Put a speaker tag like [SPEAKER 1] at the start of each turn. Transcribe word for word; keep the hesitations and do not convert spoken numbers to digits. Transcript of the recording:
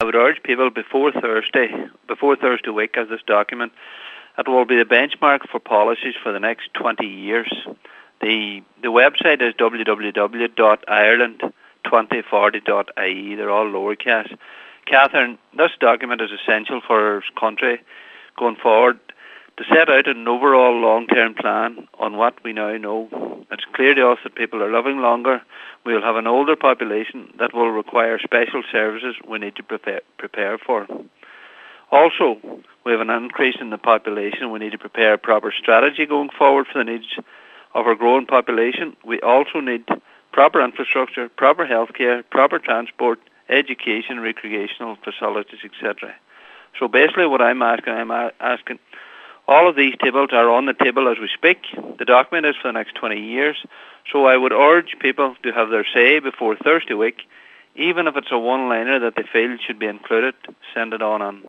[SPEAKER 1] would urge people before Thursday, before Thursday week, as this document, it will be the benchmark for policies for the next twenty years. The the website is w w w dot ireland twenty forty dot I E. They're all lowercase. Catherine, this document is essential for our country going forward to set out an overall long-term plan on what we now know. It's clear to us that people are living longer. We will have an older population that will require special services we need to prepare, prepare for. Also, we have an increase in the population. We need to prepare a proper strategy going forward for the needs of our growing population. We also need proper infrastructure, proper healthcare, proper transport, education, recreational facilities, et cetera. So basically what I'm asking, I'm asking, all of these tables are on the table as we speak. The document is for the next twenty years. So I would urge people to have their say before Thursday week. Even if it's a one-liner that they feel should be included, send it on in.